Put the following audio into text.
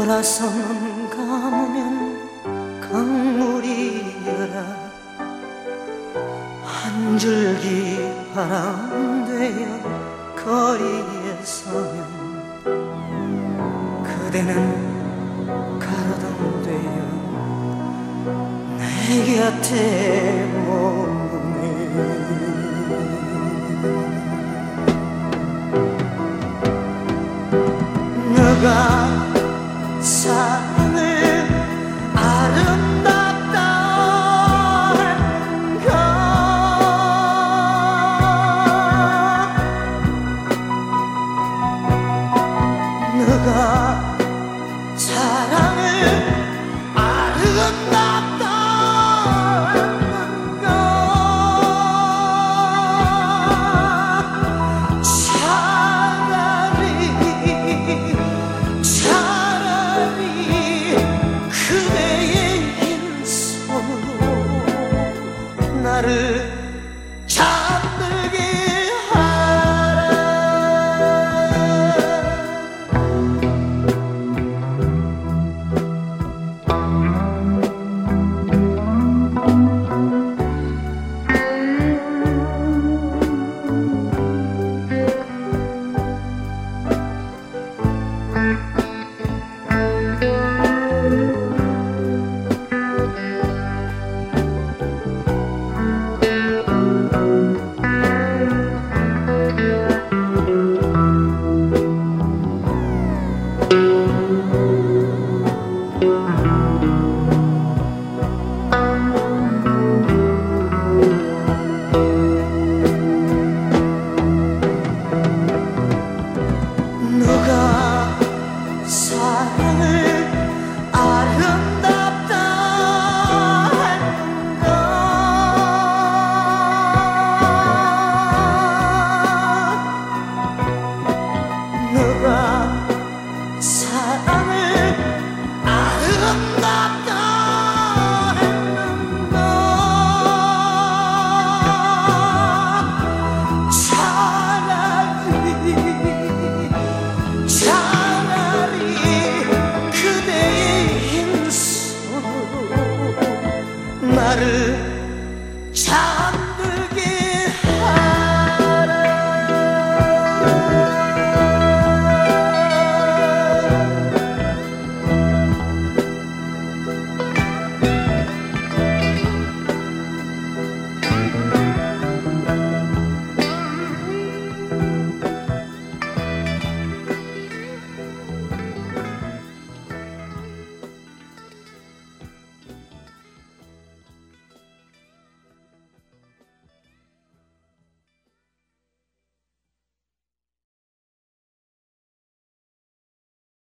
돌아서는 감으면 강물이여라. 한 줄기 바람 되어 거리에 서면 그대는 가로등 되어 내 곁에 머무네. 너가 사랑을 아름답다 했는가. 너가 사랑을 아름답다 했는가. 그대의 흰 손으로 나를 잠들게 하라. 너가 사랑을 아름답다 했는가. 너가 사랑을 아름답다 했는가. 차라리 그대의 흰 손으로 나를